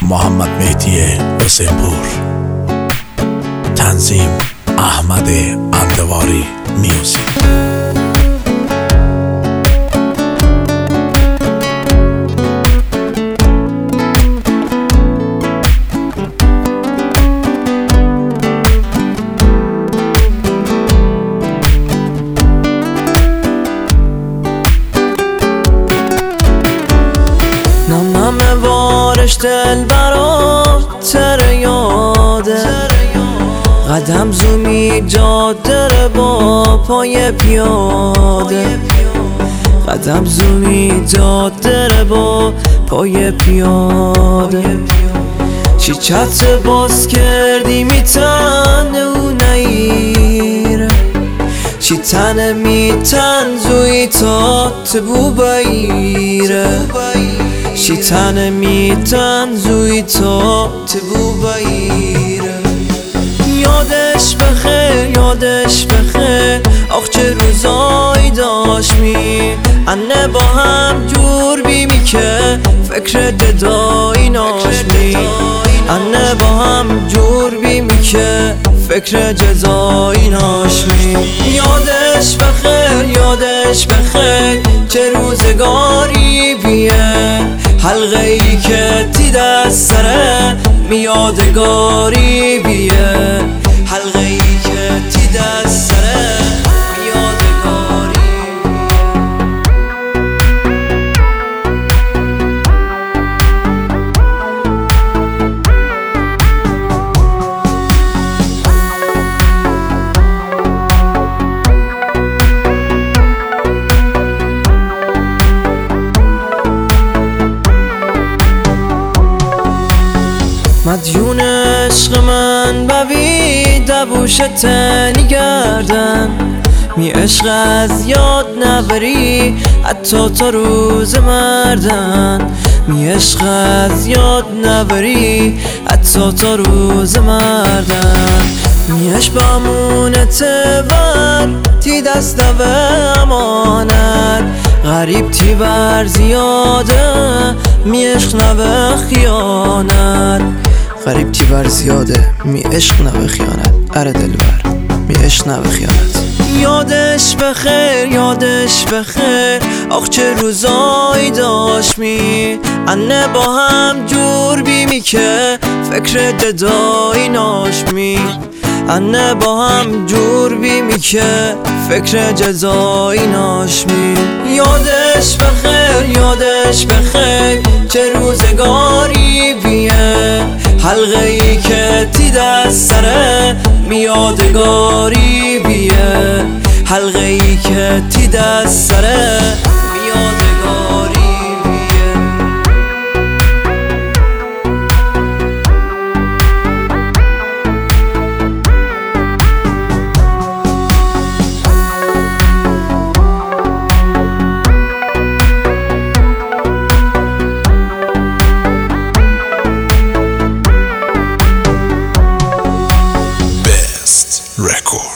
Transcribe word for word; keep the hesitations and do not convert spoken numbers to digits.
محمد مهدی حسین پور، تنظیم احمد اندواری میوزیک. نامم وارش دل برات تر یاده، قدم زومی جاده رو با پای پیاده، قدم زومی جاده رو با پای پیاده. چی چت باز کردی میتن او نیره، چی تن میتن زوی تا تبو بیره، چی تن میتن زوی تا تبو بیره. یادش بخیر یادش بخیر، آخ چه روزایی داشت می انه با هم جور بیمی که فکر جدایی ناش می، انه با هم جور بیمی که فکر جزایی ناش می. یادش بخیر یادش بخیر، چه روزگاری بیه، حلقه ای که تی دست سره میادگاری بیه، حلقه ای که تی دست سره میادگاری مدیون عشق من ببی دبوشت نگردن، می عشق از یاد نبری حتی تا روز مردن، می عشق از یاد نبری حتی تا روز مردن. میش بامونت بر تی دست و امانت، غریب تی بر زیاده می عشق نوه خیانت، غریب تی بر زیاده می عشق نوه خیانت. اره دلبر می عشق نوه خیانت. یادش بخیر یادش بخیر، آخ چه روزایی داشت می انه با هم جور بیمی که فکر جدایی ناش می، انه با هم جور بیمی که فکر جزایی ناش می. یادش بخیر یادش بخیر، چه روزگاری بیه، حلقه ای که تی دست سره میادگاری بیه، حلقه ای که تی دست سره میادگاری بیه. Best Record.